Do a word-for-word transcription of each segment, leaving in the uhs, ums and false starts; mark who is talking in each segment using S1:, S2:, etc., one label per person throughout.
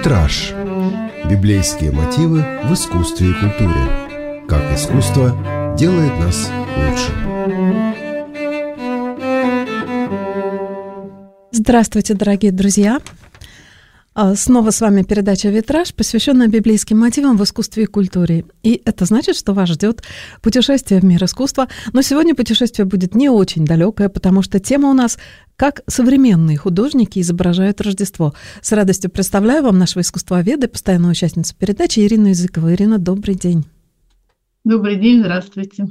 S1: Витраж. Библейские мотивы в искусстве и культуре. Как искусство делает нас лучше.
S2: Здравствуйте, дорогие друзья! Снова с вами передача «Витраж», посвященная библейским мотивам в искусстве и культуре. И это значит, что вас ждет путешествие в мир искусства. Но сегодня путешествие будет не очень далекое, потому что тема у нас «Как современные художники изображают Рождество». С радостью представляю вам нашего искусствоведа, постоянную участницу передачи Ирину Языкову. Ирина, добрый день.
S3: Добрый день, здравствуйте.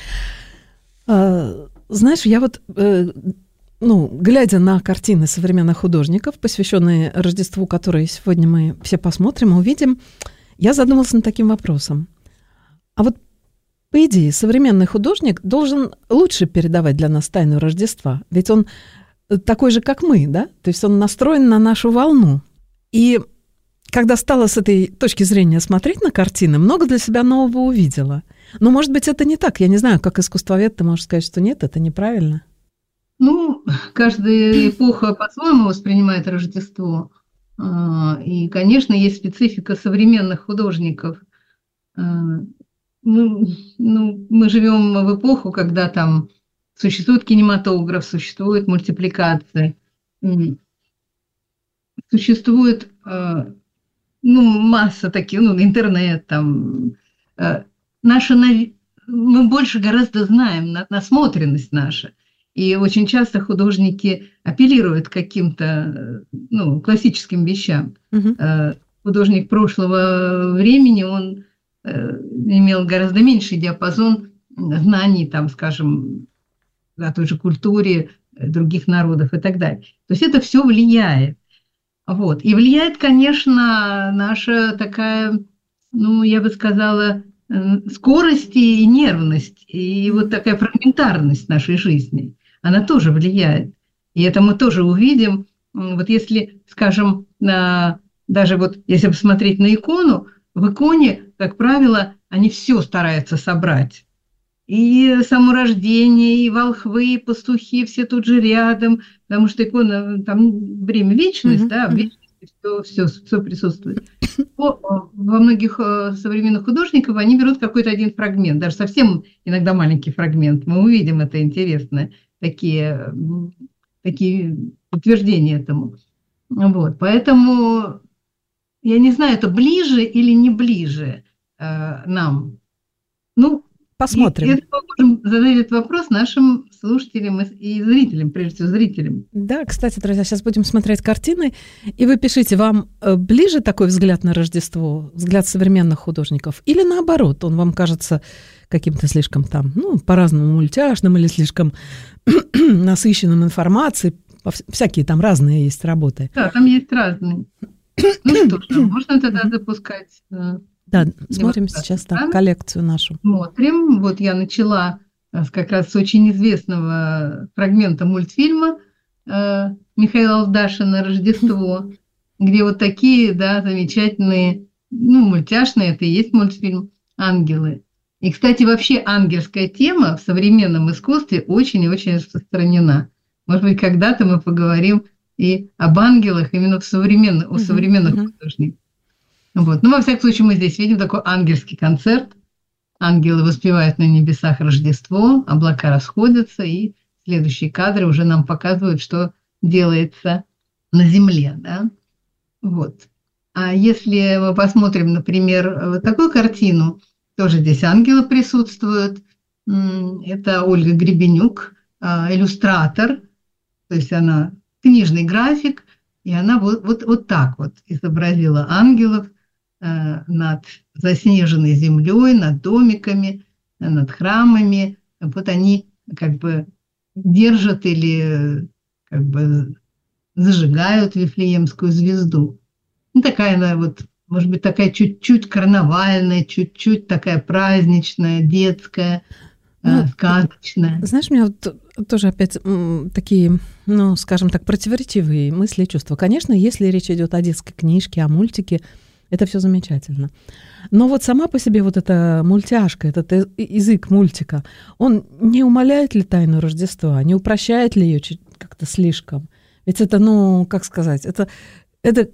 S2: А, знаешь, я вот... Ну, глядя на картины современных художников, посвященные Рождеству, которые сегодня мы все посмотрим и увидим, я задумалась над таким вопросом. А вот, по идее, современный художник должен лучше передавать для нас тайну Рождества, ведь он такой же, как мы, да? То есть он настроен на нашу волну. И когда стала с этой точки зрения смотреть на картины, много для себя нового увидела. Но, может быть, это не так. Я не знаю, как искусствовед ты можешь сказать, что нет, это неправильно.
S3: Ну, каждая эпоха по-своему воспринимает Рождество. И, конечно, есть специфика современных художников. Мы, ну, мы живем в эпоху, когда там существует кинематограф, существует мультипликация, существует ну, масса таких, ну, интернет, там. Наша, мы больше гораздо знаем, насмотренность наша. И очень часто художники апеллируют к каким-то ну, классическим вещам. Uh-huh. Художник прошлого времени, он имел гораздо меньший диапазон знаний, там, скажем, о той же культуре других народов и так далее. То есть это все влияет. Вот. И влияет, конечно, наша такая, ну, я бы сказала, скорость и нервность, и вот такая фрагментарность нашей жизни. Она тоже влияет. И это мы тоже увидим. Вот если, скажем, даже вот если посмотреть на икону, в иконе, как правило, они все стараются собрать. И само рождение, и волхвы, и пастухи, все тут же рядом, потому что икона, там время вечность, mm-hmm. да, в вечности все, все, все присутствует. Во многих современных художников они берут какой-то один фрагмент, даже совсем иногда маленький фрагмент. Мы увидим это интересное. Такие, такие подтверждения этому. Вот. Поэтому я не знаю, это ближе или не ближе э, нам. Ну,
S2: посмотрим.
S3: И, и мы можем задать этот вопрос нашим слушателям и зрителям, прежде всего зрителям.
S2: Да, кстати, друзья, сейчас будем смотреть картины, и вы пишите, вам ближе такой взгляд на Рождество, взгляд современных художников, или наоборот, он вам кажется каким-то слишком там, ну, по-разному мультяшным или слишком насыщенным информацией, всякие там разные есть работы.
S3: Да, там есть разные. Ну что ж, можно тогда запускать.
S2: Да, смотрим сейчас так, коллекцию нашу.
S3: Смотрим. Вот я начала как раз с очень известного фрагмента мультфильма Михаила Алдашина «Рождество», где вот такие, да, замечательные, ну, мультяшные, это и есть мультфильм, ангелы. И, кстати, вообще ангельская тема в современном искусстве очень и очень распространена. Может быть, когда-то мы поговорим и об ангелах именно в современных, у современных uh-huh. художников. Вот. Ну, во всяком случае, мы здесь видим такой ангельский концерт. Ангелы воспевают на небесах Рождество, облака расходятся, и следующие кадры уже нам показывают, что делается на земле. Да? Вот. А если мы посмотрим, например, вот такую картину, тоже здесь ангелы присутствуют. Это Ольга Гребенюк, иллюстратор, то есть она книжный график, и она вот, вот, вот так вот изобразила ангелов над заснеженной землей, над домиками, над храмами. Вот они как бы держат или как бы зажигают Вифлеемскую звезду. Ну, такая она вот, может быть, такая чуть-чуть карнавальная, чуть-чуть такая праздничная, детская, ну, э, сказочная.
S2: Знаешь, у меня вот тоже опять м, такие, ну, скажем так, противоречивые мысли и чувства. Конечно, если речь идет о детской книжке, о мультике, это все замечательно. Но вот сама по себе вот эта мультяшка, этот язык мультика, он не умаляет ли тайну Рождества, не упрощает ли ее как-то слишком? Ведь это, ну, как сказать, это, это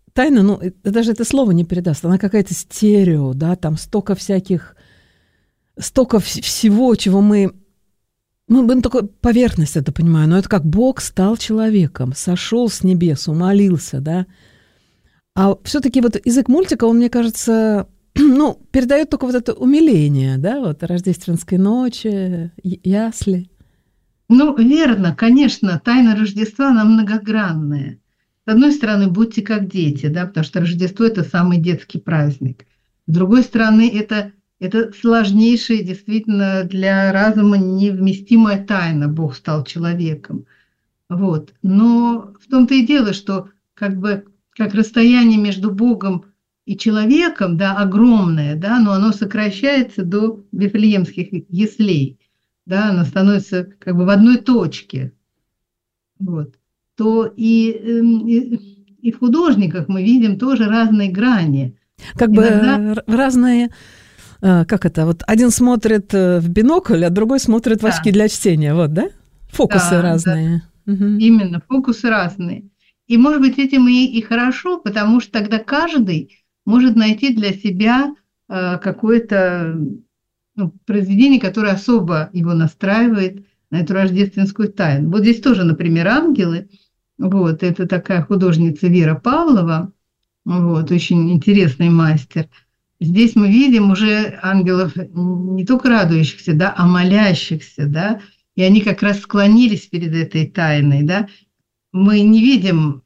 S2: тайна, ну, даже это слово не передаст, она какая-то стерео, да, там столько всяких, столько вс- всего, чего мы, мы, мы только поверхность это понимаем, но это как Бог стал человеком, сошел с небес, умолился, да. А все-таки вот язык мультика, он, мне кажется, ну, передает только вот это умиление, да, вот рождественской ночи, ясли.
S3: Ну, верно, конечно, тайна Рождества, она многогранная. С одной стороны, будьте как дети, да, потому что Рождество – это самый детский праздник. С другой стороны, это, это сложнейшая, действительно, для разума невместимая тайна. Бог стал человеком. Вот. Но в том-то и дело, что как бы как расстояние между Богом и человеком, да, огромное, да, но оно сокращается до Вифлеемских яслей, да, оно становится как бы в одной точке, вот, то и, и, и в художниках мы видим тоже разные грани.
S2: Как Иногда... бы разные, как это, вот один смотрит в бинокль, а другой смотрит в очки да. для чтения, вот, да? Фокусы да, разные.
S3: Да. Угу. Именно, фокусы разные. И, может быть, этим и, и хорошо, потому что тогда каждый может найти для себя э, какое-то ну, произведение, которое особо его настраивает на эту рождественскую тайну. Вот здесь тоже, например, ангелы. Вот, это такая художница Вера Павлова, вот, очень интересный мастер. Здесь мы видим уже ангелов не только радующихся, да, а молящихся, да, и они как раз склонились перед этой тайной, да. Мы не видим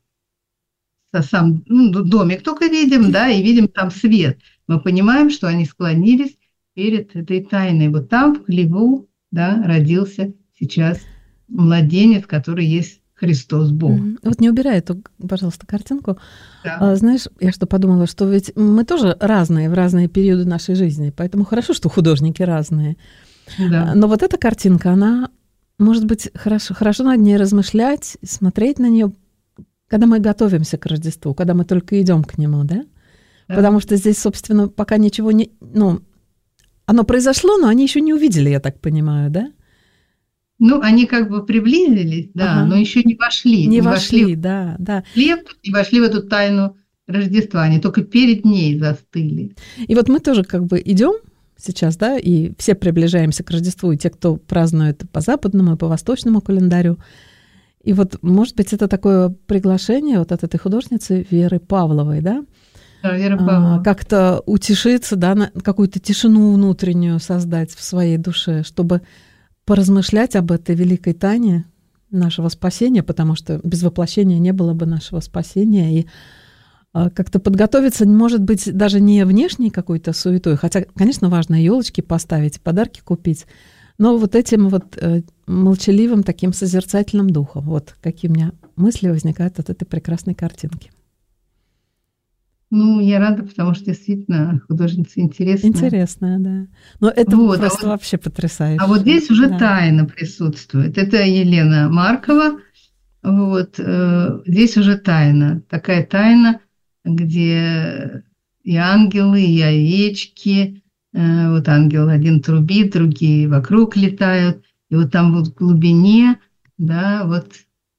S3: сам ну, домик, только видим, да, и видим там свет. Мы понимаем, что они склонились перед этой тайной. Вот там, в хлеву, да, родился сейчас младенец, который есть Христос Бог.
S2: Mm-hmm. Вот не убирай эту, пожалуйста, картинку.
S3: Да.
S2: А, знаешь, я что подумала, что ведь мы тоже разные в разные периоды нашей жизни, поэтому хорошо, что художники разные.
S3: Да.
S2: Но вот эта картинка, она, может быть, хорошо, хорошо над ней размышлять, смотреть на нее, когда мы готовимся к Рождеству, когда мы только идем к нему, да? Да. Потому что здесь, собственно, пока ничего не... Ну, оно произошло, но они еще не увидели, я так понимаю, да?
S3: Ну, они как бы приблизились, да, ага. но еще не вошли.
S2: Не, не вошли, вошли, да, да.
S3: Хлеб, не вошли в эту тайну Рождества, они только перед ней застыли.
S2: И вот мы тоже как бы идем сейчас, да, и все приближаемся к Рождеству, и те, кто празднует по западному и по восточному календарю. И вот, может быть, это такое приглашение вот от этой художницы Веры Павловой, да?
S3: Да, Вера Павлова.
S2: А, как-то утешиться, да, на какую-то тишину внутреннюю создать в своей душе, чтобы поразмышлять об этой великой тайне нашего спасения, потому что без воплощения не было бы нашего спасения, и а, как-то подготовиться, может быть, даже не внешней какой-то суетой, хотя, конечно, важно елочки поставить, подарки купить, но вот этим вот э, молчаливым таким созерцательным духом. Вот какие у меня мысли возникают от этой прекрасной картинки.
S3: Ну, я рада, потому что действительно художница интересная.
S2: Интересная, да. Но это вот, просто а вот, вообще потрясающе.
S3: А вот здесь уже
S2: да.
S3: тайна присутствует. Это Елена Маркова. Вот, э, здесь уже тайна. Такая тайна, где и ангелы, и овечки. Э, вот ангел один трубит, другие вокруг летают. И вот там вот в глубине, да, вот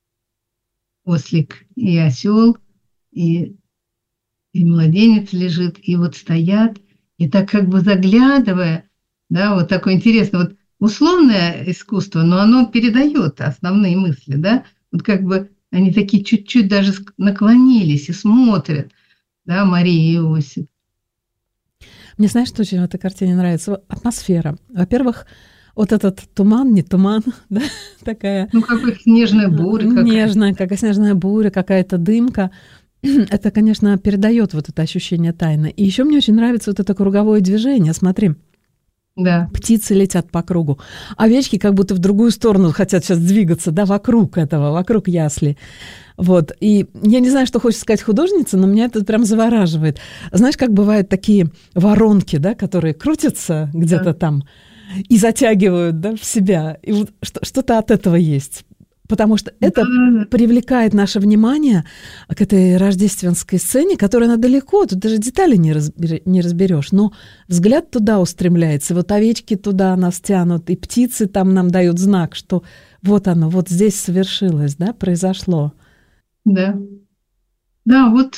S3: ослик и осел, и и младенец лежит, и вот стоят, и так как бы заглядывая, да, вот такое интересное, вот условное искусство, но оно передает основные мысли, да, вот как бы они такие чуть-чуть даже наклонились и смотрят, да, Мария и Иосиф.
S2: Мне, знаешь, что очень в этой картине нравится? Атмосфера. Во-первых, вот этот туман, не туман, да, такая...
S3: Ну, какая снежная буря.
S2: Нежная, какая снежная буря, какая-то дымка. Это, конечно, передает вот это ощущение тайны. И еще мне очень нравится вот это круговое движение. Смотри,
S3: да.
S2: Птицы летят по кругу. Овечки как будто в другую сторону хотят сейчас двигаться, да, вокруг этого, вокруг ясли. Вот. И я не знаю, что хочет сказать художница, но меня это прям завораживает. Знаешь, как бывают такие воронки, да, которые крутятся где-то да. там и затягивают, да, в себя. И вот что-то от этого есть. Потому что это да. привлекает наше внимание к этой рождественской сцене, которая она далеко, тут даже детали не, разбер, не разберешь, но взгляд туда устремляется. Вот овечки туда нас тянут, и птицы там нам дают знак, что вот оно, вот здесь совершилось, да, произошло.
S3: Да, да, вот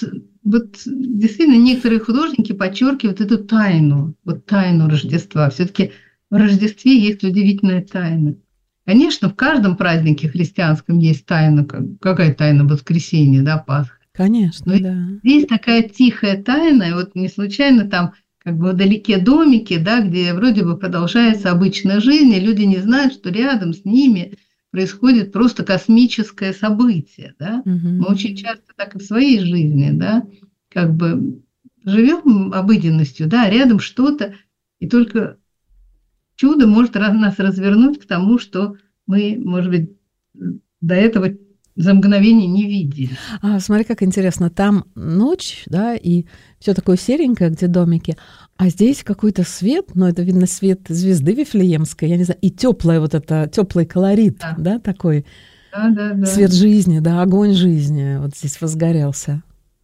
S3: вот действительно некоторые художники подчеркивают эту тайну, вот тайну Рождества. Все-таки в Рождестве есть удивительная тайна. Конечно, в каждом празднике христианском есть тайна, какая тайна воскресения, да, Пасха.
S2: Конечно,
S3: Но
S2: да.
S3: здесь такая тихая тайна, и вот не случайно там как бы вдалеке домики, да, где вроде бы продолжается обычная жизнь, и люди не знают, что рядом с ними происходит просто космическое событие, да.
S2: Угу.
S3: Мы очень часто так и в своей жизни, да, как бы живем обыденностью, да, рядом что-то, и только чудо может нас развернуть к тому, что мы, может быть, до этого за мгновение не видели.
S2: А, смотри, как интересно, там ночь, да, и все такое серенькое, где домики, а здесь какой-то свет, но это видно свет звезды Вифлеемской, я не знаю, и теплый вот это, теплый колорит, да, да такой,
S3: да, да, да.
S2: Свет жизни, да, огонь жизни вот здесь возгорелся.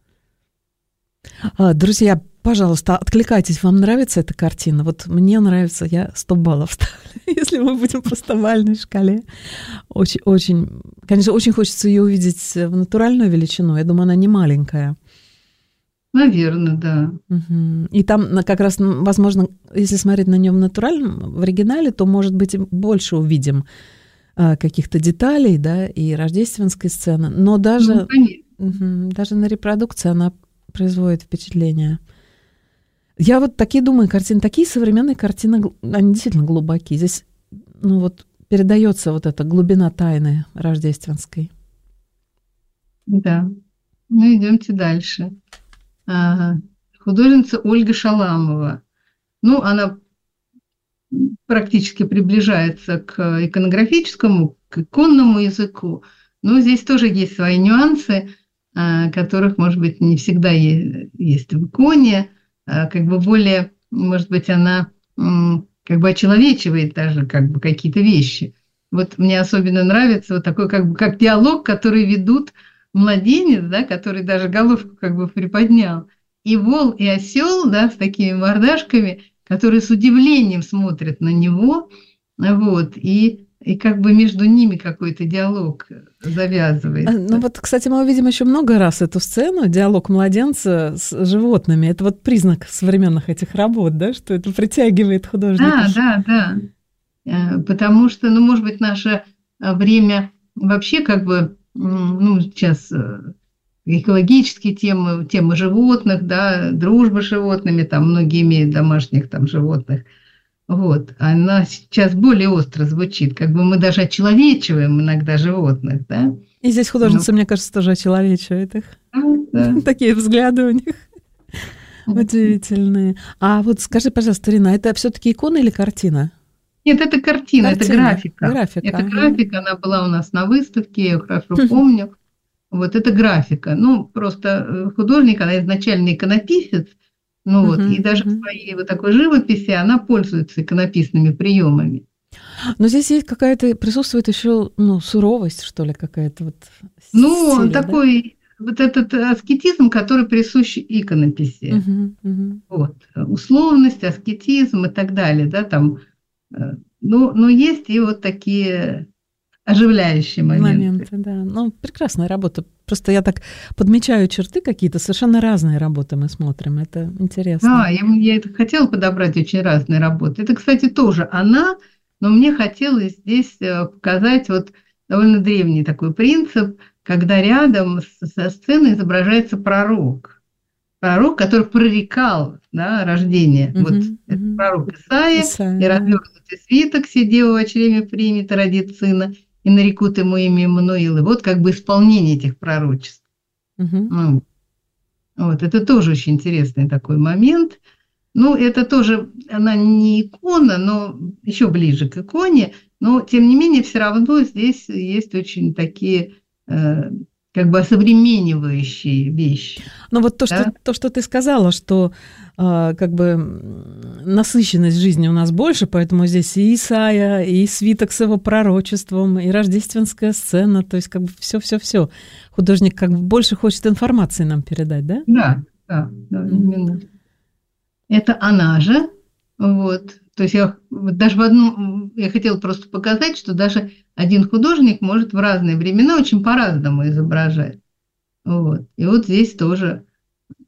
S2: А, друзья, пожалуйста, откликайтесь, вам нравится эта картина? Вот мне нравится, я сто баллов ставлю, если мы будем по стобальной шкале. Очень, очень, конечно, очень хочется ее увидеть в натуральную величину. Я думаю, она не маленькая.
S3: Наверное, да.
S2: Угу. И там как раз, возможно, если смотреть на нее в натуральном, в оригинале, то, может быть, больше увидим а, каких-то деталей, да, и рождественской сцены. Но даже, ну, угу, даже на репродукции она производит впечатление. Я вот такие думаю, картины, такие современные картины, они действительно глубокие. Здесь, ну вот, передается вот эта глубина тайны рождественской.
S3: Да. Ну, идемте дальше. Ага. Художница Ольга Шаламова. Ну, она практически приближается к иконографическому, к иконному языку, но здесь тоже есть свои нюансы, которых, может быть, не всегда есть в иконе. Как бы более, может быть, она как бы очеловечивает даже как бы какие-то вещи. Вот мне особенно нравится вот такой как бы как диалог, который ведут младенец, да, который даже головку как бы приподнял, и вол, и осел, да, с такими мордашками, которые с удивлением смотрят на него, вот, и И как бы между ними какой-то диалог завязывается.
S2: Ну вот, кстати, мы увидим еще много раз эту сцену, диалог младенца с животными. Это вот признак современных этих работ, да, что это притягивает художника.
S3: Да, да, да. Потому что, ну, может быть, наше время вообще как бы, ну, сейчас экологические темы, темы животных, да, дружба с животными, там многие имеют домашних там животных. Вот, она сейчас более остро звучит, как бы мы даже очеловечиваем иногда животных, да.
S2: И здесь художница, ну, мне кажется, тоже очеловечивает их. Да. Такие взгляды у них удивительные. А вот скажи, пожалуйста, Рина, это все-таки икона или картина?
S3: Нет, это картина, картина. Это графика.
S2: графика.
S3: Это графика, она была у нас на выставке, я ее хорошо помню. Вот, это графика. Ну, просто художник, она изначально иконописец. Ну вот, uh-huh, и даже uh-huh. в своей вот такой живописи она пользуется иконописными приемами.
S2: Но здесь есть какая-то, присутствует еще, ну, суровость, что ли, какая-то вот.
S3: Ну,
S2: стиля,
S3: такой, да? Вот этот аскетизм, который присущ иконописи.
S2: Uh-huh, uh-huh.
S3: Вот, условность, аскетизм и так далее, да, там. Ну, но есть и вот такие оживляющие моменты.
S2: Моменты, да. Ну, прекрасная работа. Просто я так подмечаю черты какие-то, совершенно разные работы мы смотрим. Это интересно.
S3: Да, я, я это хотела подобрать очень разные работы. Это, кстати, тоже она, но мне хотелось здесь показать вот довольно древний такой принцип, когда рядом со сценой изображается пророк. Пророк, который прорекал, да, рождение. Uh-huh, вот uh-huh. Это пророк Исаия, Исаия, и развернутый свиток сидел в чреве примет, родит сына, и нарекут ему имя Иммануил. И вот как бы исполнение этих пророчеств. Uh-huh. Ну, вот, это тоже очень интересный такой момент. Ну, это тоже, она не икона, но еще ближе к иконе, но, тем не менее, все равно здесь есть очень такие... Э, как бы осовременивающие вещи.
S2: Ну вот то, да? что, то, что ты сказала, что э, как бы насыщенность жизни у нас больше, поэтому здесь и Исаия, и свиток с его пророчеством, и рождественская сцена, то есть как бы все-все-все. Художник как бы больше хочет информации нам передать, да?
S3: Да, да, да, именно. Это она же, вот. То есть я даже в одну, я хотела просто показать, что даже один художник может в разные времена очень по-разному изображать. Вот. И вот здесь тоже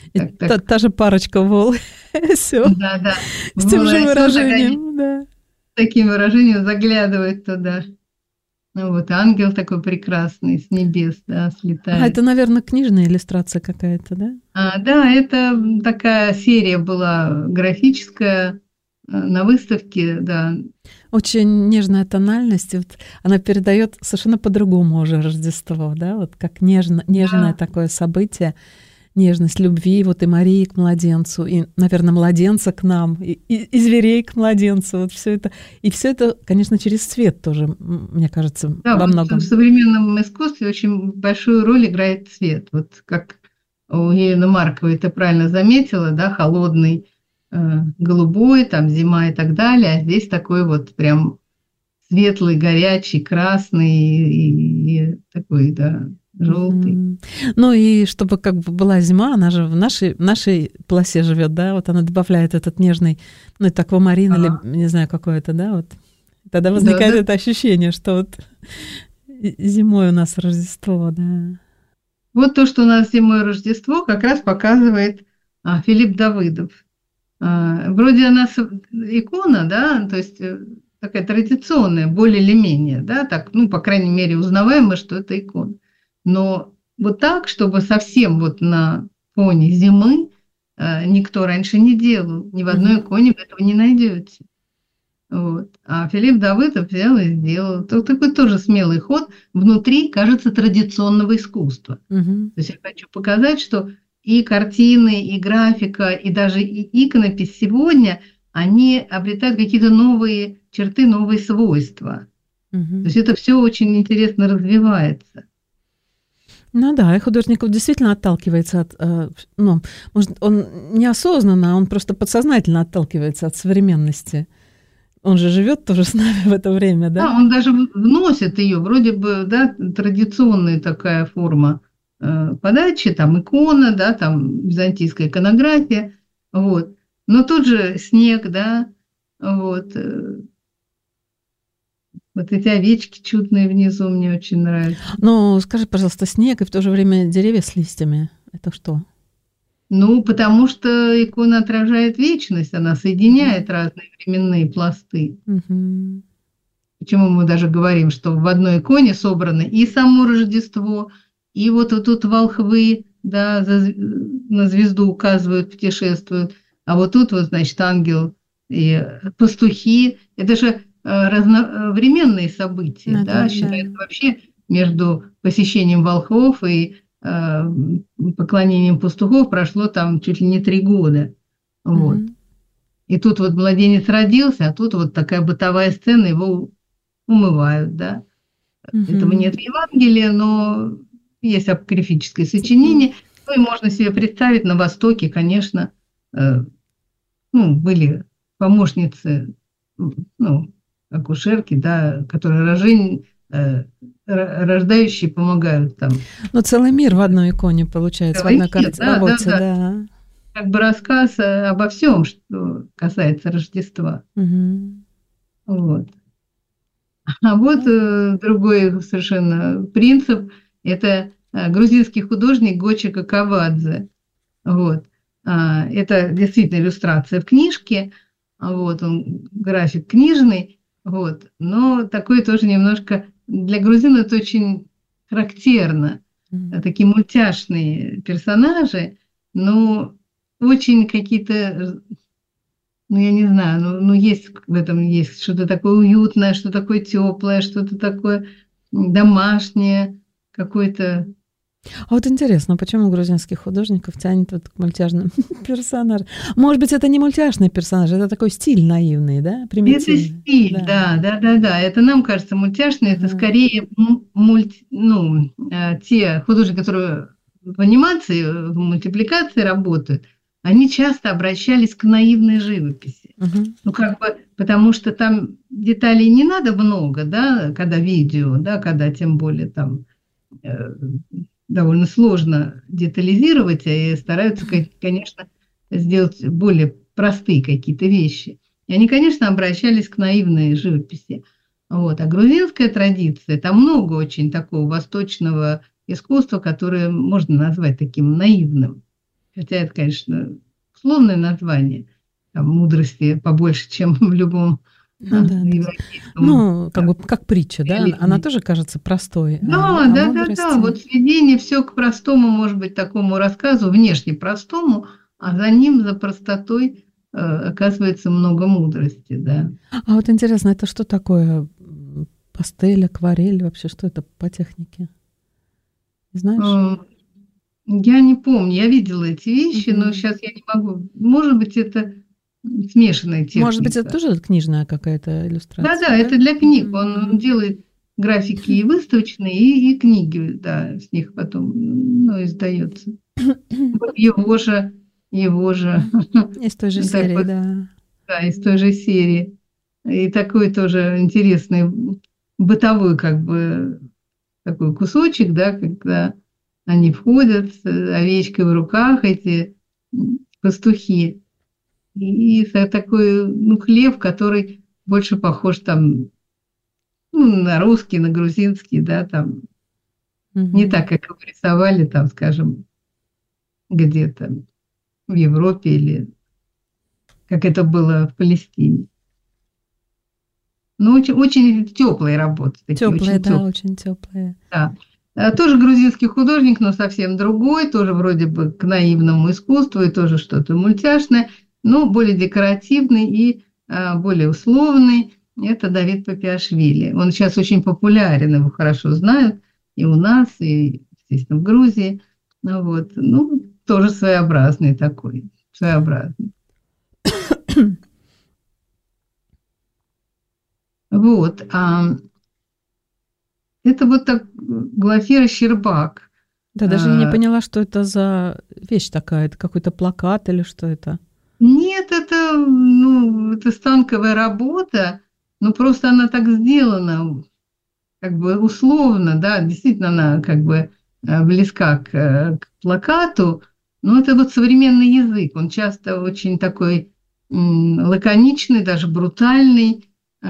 S2: И
S3: Так,
S2: та,
S3: так.
S2: та же парочка вол. Все.
S3: Да, да.
S2: С тем же
S3: Волосы,
S2: выражением. Да.
S3: таким выражением заглядывает туда. Ну вот, ангел такой прекрасный с небес, да,
S2: А,
S3: слетает.
S2: это, наверное, книжная иллюстрация какая-то, да?
S3: А, да, это такая серия была графическая э, на выставке, да.
S2: Очень нежная тональность. Вот она передает совершенно по-другому уже Рождество, да? Вот как нежно, нежное
S3: Да.
S2: такое событие, нежность любви, вот и Марии к младенцу, и, наверное, младенца к нам, и, и, и зверей к младенцу. Вот все это. И все это, конечно, через цвет тоже, м, мне кажется,
S3: Да,
S2: во
S3: вот
S2: многом.
S3: в современном искусстве очень большую роль играет цвет. Вот как у Елены Марковой ты правильно заметила, да, холодный, э, голубой, там зима и так далее, а здесь такой вот прям светлый, горячий, красный и, и такой, да, желтый.
S2: Мгм. Ну и чтобы как бы была зима, она же в нашей, в нашей полосе живет, да, вот она добавляет этот нежный, ну это аквамарин или,
S3: Ага.
S2: не знаю, какое-то, да, вот. Тогда
S3: Да,
S2: возникает
S3: да.
S2: это ощущение, что вот и- зимой у нас Рождество, да.
S3: Вот то, что у нас зимой Рождество, как раз показывает а, Филипп Давыдов. А, вроде она с- икона, да, то есть э, такая традиционная, более или менее, да, так, ну, по крайней мере, узнаваемо, что это икона. Но вот так, чтобы совсем вот на фоне зимы, э, никто раньше не делал, ни в одной
S2: Мгм.
S3: иконе вы этого не найдете. Вот. А Филипп Давыдов взял и сделал. То- Такой тоже смелый ход внутри, кажется, традиционного искусства.
S2: Мгм.
S3: То есть я хочу показать, что и картины, и графика, и даже и иконопись сегодня, они обретают какие-то новые черты, новые свойства. То
S2: Мгм.
S3: есть это все очень интересно развивается.
S2: Ну да, и художников действительно отталкивается от, э, ну, может, он неосознанно, он просто подсознательно отталкивается от современности. Он же живет тоже с нами в это время,
S3: Да,
S2: да?
S3: он даже в- вносит ее, вроде бы, да, традиционная такая форма э, подачи, там икона, да, там византийская иконография, вот. Но тут же снег, да, вот. э, Вот эти овечки чудные внизу мне очень нравятся.
S2: Ну, скажи, пожалуйста, снег и в то же время деревья с листьями. Это что?
S3: Ну, потому что икона отражает вечность, она соединяет разные временные пласты.
S2: Мгм.
S3: Почему мы даже говорим, что в одной иконе собраны и само Рождество, и вот тут волхвы, да, за зв- на звезду указывают, путешествуют, а вот тут вот, значит, ангел и пастухи. Это же э, разновременные события,
S2: Ну
S3: да,
S2: да,
S3: считается
S2: да.
S3: вообще между посещением волхвов и э, поклонением пастухов прошло там чуть ли не три года. Вот.
S2: Мгм.
S3: И тут вот младенец родился, а тут вот такая бытовая сцена, его умывают, да. Этого
S2: Мгм.
S3: нет в Евангелии, но есть апокрифическое сочинение. Ну и можно себе представить, на Востоке, конечно, э, ну, были помощницы, м, ну, акушерки, да, которые рожень, э, ро- рождающие помогают там.
S2: Ну, целый мир в одной иконе получается, в
S3: Целый
S2: одной
S3: мир,
S2: карте,
S3: да, да,
S2: работе,
S3: да.
S2: да.
S3: Как бы рассказ э, обо всем, что касается Рождества.
S2: Мгм.
S3: Вот. А вот э, другой совершенно принцип – это э, грузинский художник Гочи Какавадзе. Вот. А, это действительно иллюстрация в книжке, а вот он график книжный, вот, но такой тоже немножко для грузин это очень характерно.
S2: Мгм.
S3: Такие мультяшные персонажи, но очень какие-то, ну, я не знаю, ну, ну, есть в этом есть что-то такое уютное, что такое теплое, что-то такое м, домашнее, какое-то.
S2: А вот интересно, почему грузинских художников тянет вот к мультяшным персонажам? Может быть, это не мультяшный персонаж, это такой стиль наивный, да,
S3: Это
S2: примитивный.
S3: стиль,
S2: Да.
S3: да, да, да, да. Это нам кажется мультяшный, это
S2: Ага.
S3: скорее м- мульти, ну, э, те художники, которые в анимации, в мультипликации работают, они часто обращались к наивной живописи.
S2: Мгм.
S3: Ну, как бы, потому что там деталей не надо много, да, когда видео, да, когда тем более там э, довольно сложно детализировать, и стараются, ко- конечно, сделать более простые какие-то вещи. И они, конечно, обращались к наивной живописи. Вот. А грузинская традиция, там много очень такого восточного искусства, которое можно назвать таким наивным. хотя это, конечно, условное название, там, мудрости побольше, чем в любом
S2: ну, да,
S3: европейском.
S2: Ну, как бы как притча, да? Она тоже кажется простой.
S3: Да,
S2: а,
S3: да,
S2: а
S3: да,
S2: мудрости...
S3: да. Вот сведение все к простому, может быть, такому рассказу, внешне простому, а за ним, за простотой, э, оказывается много мудрости, да.
S2: А вот интересно, это что такое пастель, акварель, вообще что это по технике? Знаешь?
S3: Я не помню, я видела эти вещи, угу. но сейчас я не могу. Может быть, это смешанная техника.
S2: Может быть, это тоже книжная какая-то иллюстрация?
S3: Да, да, да? Это для книг. Он, он делает графики и выставочные, и, и книги, да, с них потом, ну, издается. Его же, его же.
S2: Из той же серии, такой, да.
S3: Да, из той же серии. И такой тоже интересный бытовой, как бы, такой кусочек, да, когда они входят с овечкой в руках, эти пастухи. И такой, ну, хлеб, который больше похож там, ну, на русский, на грузинский, да, там. Mm-hmm. Не так, как его рисовали, там, скажем, где-то в Европе или как это было в Палестине. Ну, очень, очень теплые работы.
S2: Такие, теплые, очень да, теплые. Очень теплые.
S3: Да. Тоже грузинский художник, но совсем другой, тоже вроде бы к наивному искусству, и тоже что-то мультяшное, но более декоративный и а, более условный. Это Давид Папиашвили. Он сейчас очень популярен, его хорошо знают и у нас, и, естественно, в Грузии. Ну, вот. Ну, тоже своеобразный такой, своеобразный. Вот. А это вот так Глафира Щербак.
S2: Да, даже а, я не поняла, что это за вещь такая. Это какой-то плакат или что это?
S3: Нет, это, ну, это станковая работа, но просто она так сделана, как бы условно, да, действительно она как бы близка к, к плакату, но это вот современный язык, он часто очень такой м, лаконичный, даже брутальный,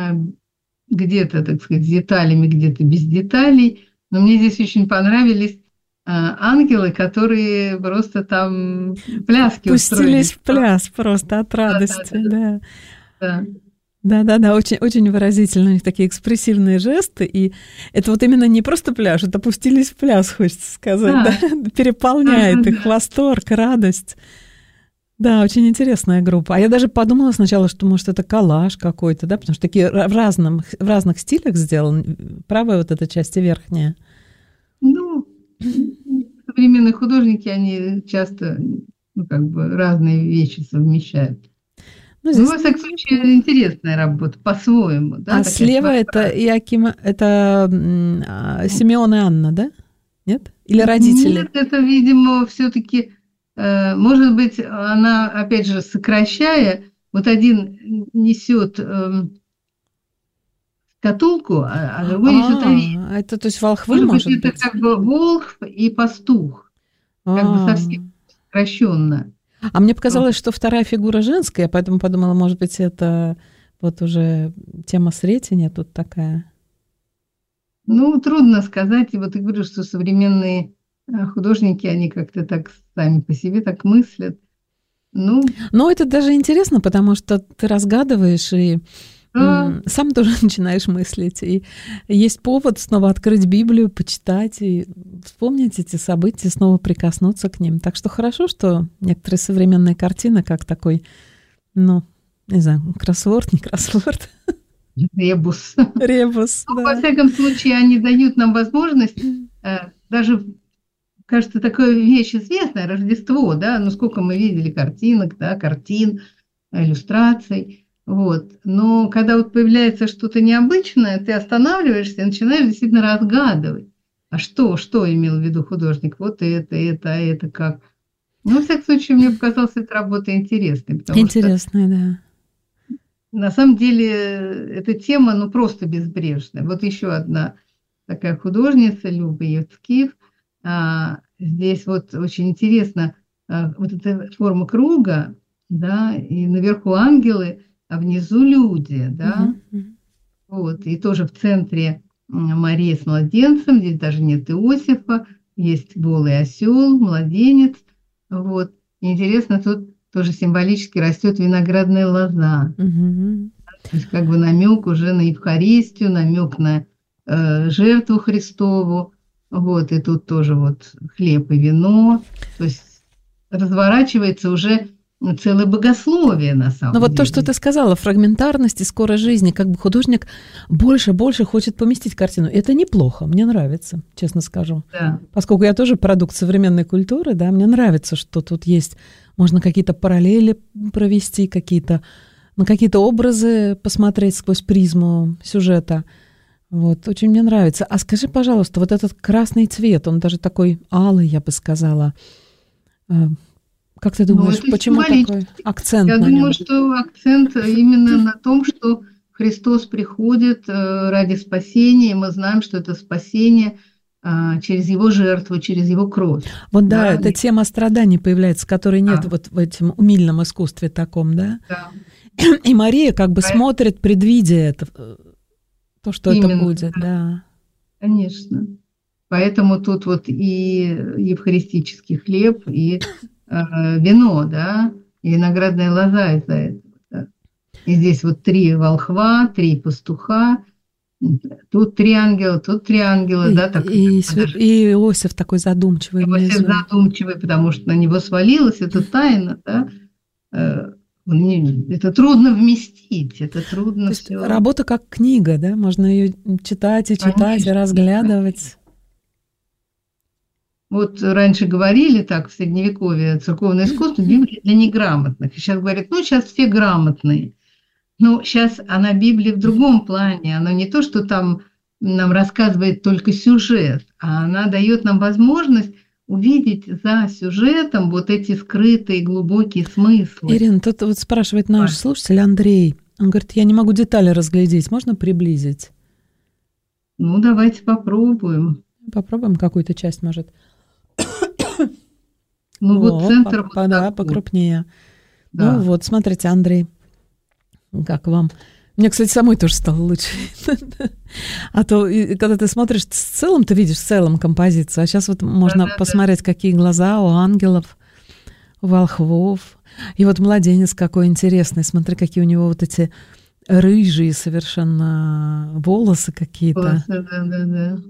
S3: где-то, так сказать, с деталями, где-то без деталей. Но мне здесь очень понравились а, ангелы, которые просто там пляски
S2: пустились в пляс просто от радости, да.
S3: Да,
S2: да, да, очень, очень выразительно, у них такие экспрессивные жесты, и это вот именно не просто пляж, это пустились в пляс, хочется сказать, да. Да? Переполняет да, их да. Восторг, радость. Да, очень интересная группа. А я даже подумала сначала, что, может, это коллаж какой-то, да, потому что такие в, разном, в разных стилях сделан, правая вот эта часть и верхняя.
S3: Ну, современные художники, они часто, ну, как бы разные вещи совмещают. Ну, здесь... ну, во всяком случае, интересная работа, по-своему. Да,
S2: а слева это Иакима, это Симеон и Анна, да? Нет? Или родители?
S3: Нет, это, видимо, все-таки... Может быть, она, опять же, сокращая, вот один несет э, шкатулку, а другой несет овечку.
S2: Это, то есть, волхвы, может, может быть?
S3: Это как бы волхв и пастух, как А-а-а. бы совсем сокращенно.
S2: А мне показалось, что вторая фигура женская, поэтому подумала, может быть, это вот уже тема Сретения тут такая.
S3: Ну, трудно сказать. И вот я говорю, что современные художники, они как-то так сами по себе так мыслят. Ну,
S2: но это даже интересно, потому что ты разгадываешь и а... сам тоже начинаешь мыслить. И есть повод снова открыть Библию, почитать и вспомнить эти события, снова прикоснуться к ним. Так что хорошо, что некоторые современные картины, как такой, ну, не знаю, кроссворд, не кроссворд.
S3: Ребус.
S2: Ребус,
S3: ну,
S2: да.
S3: Во всяком случае, они дают нам возможность э, даже... Кажется, такая вещь известная, Рождество, да, ну сколько мы видели картинок, да, картин, иллюстраций, вот. Но когда вот появляется что-то необычное, ты останавливаешься и начинаешь действительно разгадывать. А что, что имел в виду художник? Вот это, это, это как? Ну, во всяком случае, мне показалась эта работа интересной.
S2: Интересная, да.
S3: На самом деле, эта тема, ну, просто безбрежная. Вот еще одна такая художница, Люба Евскиев. А, здесь вот очень интересно, а, вот эта форма круга, да, и наверху ангелы, а внизу люди, да, mm-hmm. вот, и тоже в центре Мария с младенцем, здесь даже нет Иосифа, есть голый осел, младенец, вот, И интересно, тут тоже символически растет виноградная лоза.
S2: Мгм.
S3: То есть как бы намек уже на Евхаристию, намек на э, жертву Христову. Вот, и тут тоже вот хлеб и вино. То есть разворачивается уже целое богословие на самом
S2: Но вот
S3: деле.
S2: то, что ты сказала, фрагментарность и скорость жизни, как бы художник больше-больше хочет поместить картину. Это неплохо, мне нравится, честно скажу.
S3: Да.
S2: Поскольку я тоже продукт современной культуры, да, мне нравится, что тут есть, можно какие-то параллели провести, какие-то, на какие-то образы посмотреть сквозь призму сюжета. Вот, очень мне нравится. А скажи, пожалуйста, вот этот красный цвет, он даже такой алый, я бы сказала. Как ты думаешь,
S3: Ну,
S2: почему такой акцент
S3: Я
S2: на
S3: думаю,
S2: нем?
S3: что акцент именно на том, что Христос приходит э, ради спасения, и мы знаем, что это спасение э, через Его жертву, через Его кровь.
S2: Вот да,
S3: Да,
S2: эта
S3: и-
S2: тема страданий появляется, которой нет
S3: Да.
S2: вот в этом умильном искусстве таком, да?
S3: Да.
S2: И Мария как бы
S3: Поэт-
S2: смотрит, предвидя это, э, то, что это
S3: Именно,
S2: будет, да.
S3: Конечно. Поэтому тут вот и евхаристический хлеб, и э, вино, да, и виноградная лоза из-за этого. Да. И здесь вот три волхва, три пастуха, тут три ангела, тут три ангела,
S2: И,
S3: да, так
S2: и,
S3: как бы даже
S2: и Иосиф такой задумчивый
S3: Иосиф
S2: внизу.
S3: задумчивый, потому что на него свалилась эта тайна, да. Э, не- Это трудно вместить, это
S2: То
S3: трудно
S2: есть
S3: все.
S2: работа как книга, да? Можно ее читать и читать, и
S3: Конечно.
S2: разглядывать.
S3: Вот раньше говорили так в Средневековье, церковное искусство Библия для неграмотных. И сейчас говорят, ну, сейчас все грамотные. Ну, сейчас она Библия в другом плане. Она не то, что там нам рассказывает только сюжет, а она дает нам возможность увидеть за сюжетом вот эти скрытые глубокие смыслы.
S2: Ирина, тут вот спрашивает наш
S3: Да.
S2: слушатель Андрей. Он говорит, я не могу детали разглядеть, можно приблизить?
S3: Ну, давайте попробуем.
S2: Попробуем какую-то часть, может.
S3: Ну, вот
S2: Во,
S3: центр
S2: по-
S3: вот
S2: да,
S3: такой.
S2: покрупнее.
S3: Да.
S2: Ну вот, смотрите, Андрей, как вам? Мне, кстати, самой тоже стало лучше. А то, и когда ты смотришь, в целом ты видишь в целом композицию, а сейчас вот можно
S3: Да-да-да.
S2: посмотреть, какие глаза у ангелов, у волхвов. И вот младенец какой интересный, смотри, какие у него вот эти рыжие совершенно волосы какие-то.
S3: Волосы, да, да, да.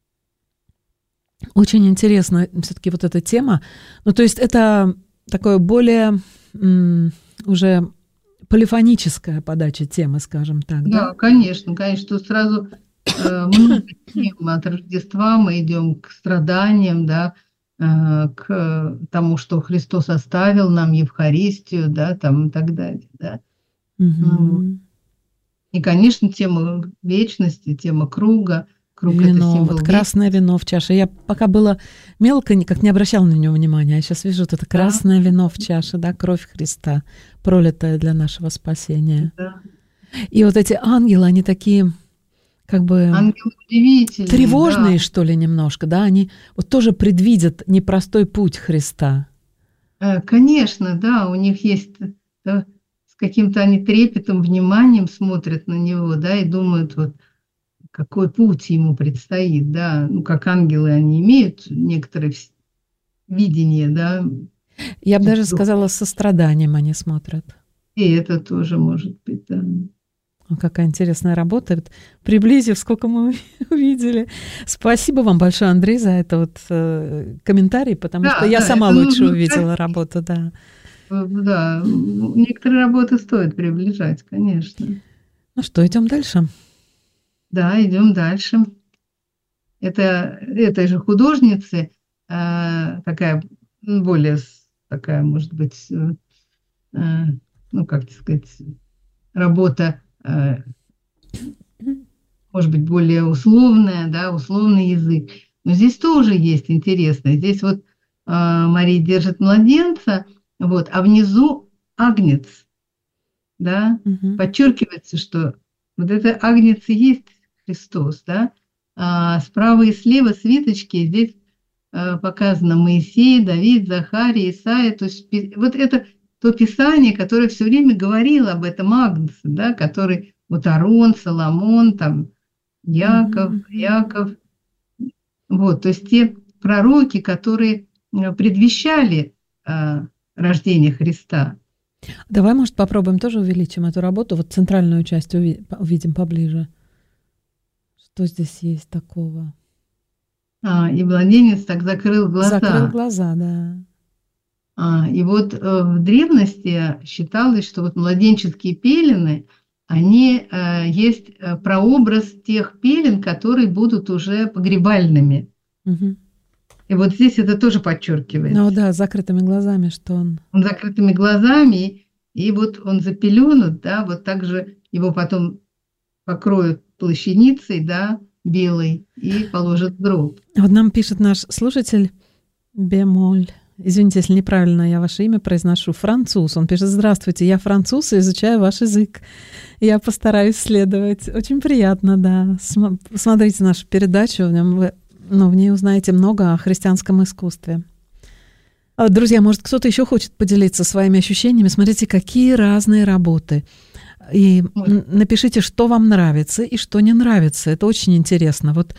S2: Очень интересна все-таки вот эта тема. Ну, то есть это такое более м, уже полифоническая подача темы, скажем так,
S3: Да,
S2: да?
S3: конечно, конечно, тут сразу э, много тем. От Рождества мы идем к страданиям, да, э, к тому, что Христос оставил нам Евхаристию, да, там и так далее, да.
S2: Мгм.
S3: И, конечно, тема вечности, тема круга. Круг – это
S2: Вино,
S3: символ
S2: вот красное вино в чаше. Я пока было мелко, никак не обращала на него внимания, а сейчас вижу вот это красное вино в чаше, да, кровь Христа, пролитая для нашего спасения.
S3: Да.
S2: И вот эти ангелы, они такие, как бы
S3: Ангелы удивительные.
S2: тревожные, что ли, немножко, да, они вот тоже предвидят непростой путь Христа.
S3: да. Э, Конечно, да, у них есть, да, с каким-то они трепетом, вниманием смотрят на него, да, и думают, вот, какой путь ему предстоит, да, ну, как ангелы, они имеют некоторое вс- видение, да,
S2: Я бы даже
S3: Дух.
S2: сказала, с состраданием они смотрят.
S3: и это тоже может быть, да.
S2: О, какая интересная работа. Вот приблизив, сколько мы увидели. Спасибо вам большое, Андрей, за это вот э, комментарий, потому
S3: Да,
S2: что я
S3: да,
S2: сама
S3: это
S2: лучше
S3: нужно
S2: увидела
S3: практически.
S2: работу, да.
S3: Э, Да, м, некоторые работы стоит приближать, конечно.
S2: Ну что, идем дальше?
S3: Да, идем дальше. Это этой же художницы э, такая м, более с- такая, может быть, э, э, ну как сказать, работа, э, может быть, более условная, да, условный язык. Но здесь тоже есть интересно. Здесь вот э, Мария держит младенца, вот, а внизу агнец, да,
S2: Мгм.
S3: подчеркивается, что вот это агнец и есть Христос, да, а справа и слева свиточки здесь э, показано Моисей, Давид, Захарий, Исаия, то есть пи- вот это то писание, которое все время говорило об этом агнце, да, который вот Аарон, Соломон, там Яков,
S2: Мгм.
S3: Яков, вот, то есть те пророки, которые э, предвещали э, рождения Христа.
S2: Давай, может, попробуем тоже увеличим эту работу, вот центральную часть уви- увидим поближе. Что здесь есть такого?
S3: А, и младенец так закрыл глаза.
S2: Закрыл глаза, да.
S3: А, и вот э, в древности считалось, что вот младенческие пелены, они э, есть э, прообраз тех пелен, которые будут уже погребальными.
S2: Угу.
S3: И вот здесь это тоже подчеркивается.
S2: Ну да, с закрытыми глазами, что он...
S3: Он с закрытыми глазами, и вот он запеленут, да, вот так же его потом покроют плащаницей, да, белой, и положат в гроб.
S2: Вот нам пишет наш слушатель Бемоль. Извините, если неправильно я ваше имя произношу. Француз. Он пишет: здравствуйте, я француз и изучаю ваш язык. Я постараюсь следовать. Очень приятно, да. Смотрите нашу передачу, в нем вы, ну, в ней узнаете много о христианском искусстве. Друзья, может, кто-то еще хочет поделиться своими ощущениями? Смотрите, какие разные работы. И напишите, что вам нравится и что не нравится. Это очень интересно. Вот,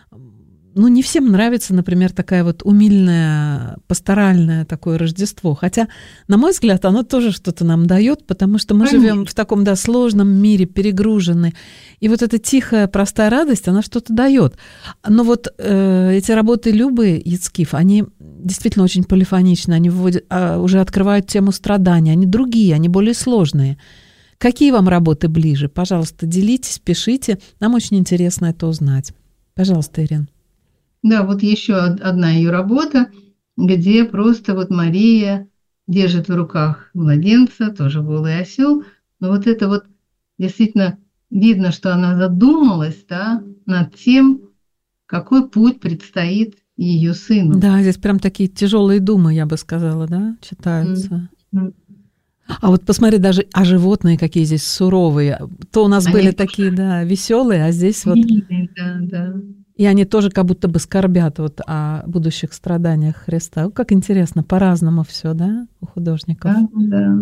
S2: ну, не всем нравится, например, такая вот умильное, пасторальное такое Рождество. Хотя, на мой взгляд, оно тоже что-то нам дает, потому что мы Конечно. живем в таком, да, сложном мире, перегружены. И вот эта тихая, простая радость, она что-то дает. Но вот э, эти работы Любы Яцкив, они действительно очень полифоничны, они вводят, а, уже открывают тему страданий, они другие, они более сложные. Какие вам работы ближе? Пожалуйста, делитесь, пишите. Нам очень интересно это узнать. Пожалуйста, Ирина.
S3: Да, вот еще одна ее работа, где просто вот Мария держит в руках младенца, тоже голый осел. Но вот это вот действительно видно, что она задумалась, да, над тем, какой путь предстоит ее сыну.
S2: Да, здесь прям такие тяжелые думы, я бы сказала, да, читаются. Mm-hmm. А вот посмотри, даже, а животные какие здесь суровые. То у нас они были такие, да, веселые, а здесь вот...
S3: Да, да.
S2: И они тоже как будто бы скорбят вот о будущих страданиях Христа. Как интересно, по-разному все, да, у художников.
S3: Да, да.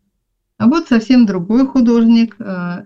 S3: А вот совсем другой художник.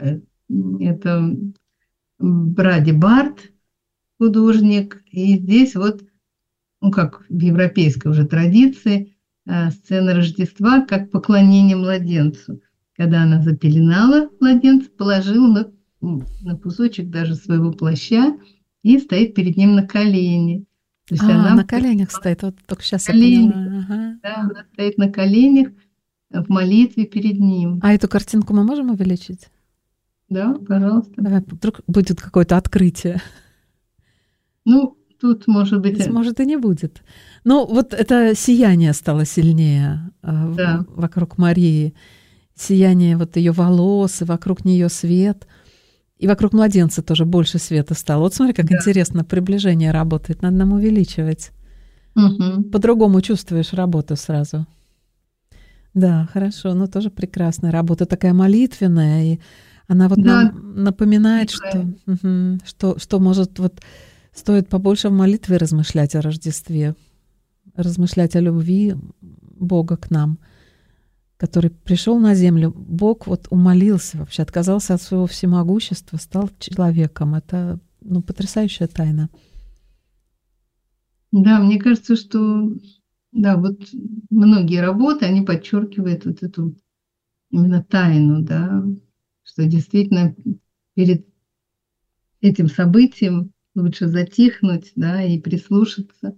S3: Это Бради Барт, художник. И здесь вот, ну как в европейской уже традиции, сцена Рождества как поклонение младенцу. Когда она запеленала младенца, положила на, на кусочек даже своего плаща и стоит перед ним на колени.
S2: То есть а, она на коленях стоит, вот только сейчас
S3: колени,
S2: я поняла. Ага.
S3: Да, она стоит на коленях в молитве перед ним.
S2: А эту картинку мы можем увеличить?
S3: Да, пожалуйста.
S2: Давай, вдруг будет какое-то открытие.
S3: Ну, тут, может быть...
S2: Здесь, может, и не будет. Ну, вот это сияние стало сильнее да. в, вокруг Марии. Сияние вот ее волос, и вокруг нее свет. И вокруг младенца тоже больше света стало. Вот смотри, как да. интересно приближение работает. Надо нам увеличивать.
S3: Угу.
S2: По-другому чувствуешь работу сразу. Да, хорошо. Ну, тоже прекрасная работа. Такая молитвенная. И она вот да. нам напоминает, что, угу, что, что может... вот стоит побольше в молитве размышлять о Рождестве. Размышлять о любви Бога к нам, который пришел на землю. Бог вот умолился вообще, отказался от своего всемогущества, стал человеком. Это, ну, потрясающая тайна.
S3: Да, мне кажется, что да, вот многие работы, они подчеркивают вот эту именно тайну, да, что действительно перед этим событием лучше затихнуть, да, и прислушаться.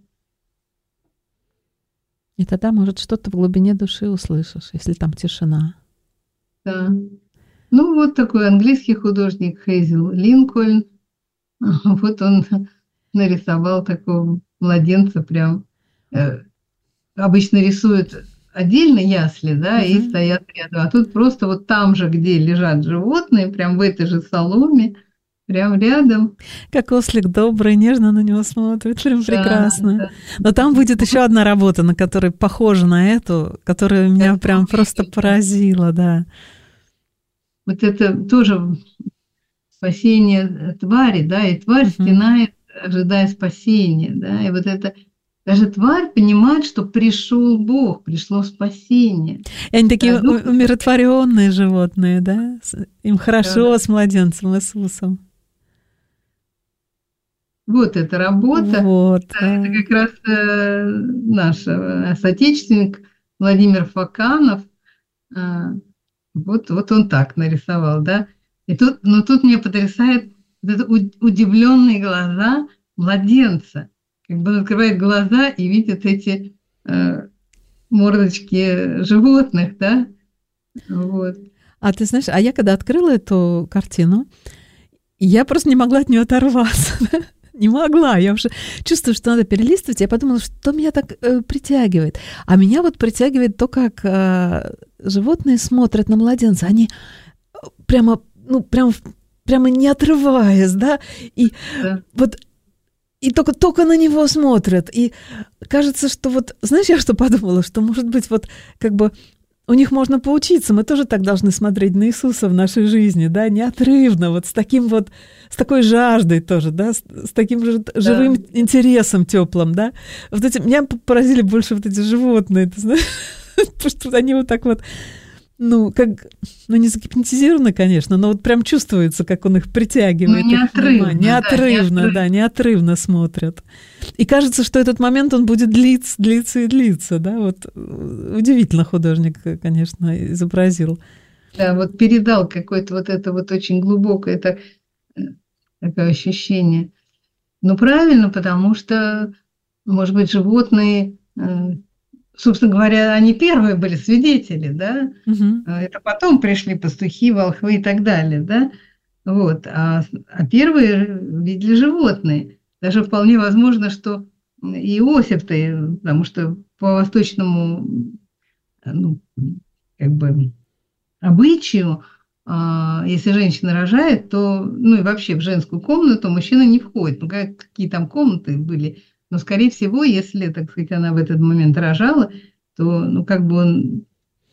S2: И тогда, может, что-то в глубине души услышишь, если там тишина.
S3: Да. Ну, вот такой английский художник Хейзел Линкольн. Вот он нарисовал такого младенца прям. Обычно рисуют отдельно ясли, да, mm-hmm. и стоят рядом. А тут просто вот там же, где лежат животные, прям в этой же соломе, прям рядом.
S2: Как ослик добрый, нежно на него смотрит. Прям да, прекрасно. Да. Но там будет еще одна работа, на которой похожа на эту, которая меня это прям просто поразила, да.
S3: Вот это тоже спасение твари, да, и тварь uh-huh. стенает, ожидая спасения, да, и вот это даже тварь понимает, что пришел Бог, пришло спасение.
S2: И они такие да, умиротворенные животные, да, им хорошо да, да. с младенцем Иисусом.
S3: Вот эта работа,
S2: вот,
S3: да, это как раз э, наш э, соотечественник Владимир Фоканов, вот, вот он так нарисовал, да. И тут, но тут меня потрясает вот это удивленные глаза младенца. Как бы он открывает глаза и видит эти э, мордочки животных, да. Вот.
S2: А ты знаешь, а я когда открыла эту картину, я просто не могла от нее оторваться. Не могла. Я уже чувствую, что надо перелистывать. Я подумала, что меня так э, притягивает. А меня вот притягивает то, как э, животные смотрят на младенца. Они прямо, ну, прямо, прямо не отрываясь, да, и да. вот и только, только на него смотрят. И кажется, что вот, знаешь, я что подумала, что, может быть, вот как бы у них можно поучиться. Мы тоже так должны смотреть на Иисуса в нашей жизни, да, неотрывно, вот с таким вот, с такой жаждой тоже, да, с, с таким же живым да. интересом теплым, да. Вот эти, меня поразили больше вот эти животные, ты знаешь, потому что они вот так вот, ну, как, ну, не загипнотизированы, конечно, но вот прям чувствуется, как он их притягивает.
S3: Ну, неотрывно,
S2: их неотрывно, да, да, неотрывно смотрят. И кажется, что этот момент, он будет длиться, длиться и длиться, да, вот удивительно художник, конечно, изобразил.
S3: Да, вот передал какое-то вот это вот очень глубокое это, такое ощущение. Ну, правильно, потому что, может быть, животные... Собственно говоря, они первые были свидетели, да, угу. Это потом пришли пастухи, волхвы и так далее, да, вот, а, а первые видели животные. Даже вполне возможно, что Иосиф-то, потому что по восточному, ну, как бы, обычаю, если женщина рожает, то, ну, и вообще в женскую комнату мужчина не входит. Ну, какие там комнаты были. Но, скорее всего, если, так сказать, она в этот момент рожала, то, ну, как бы он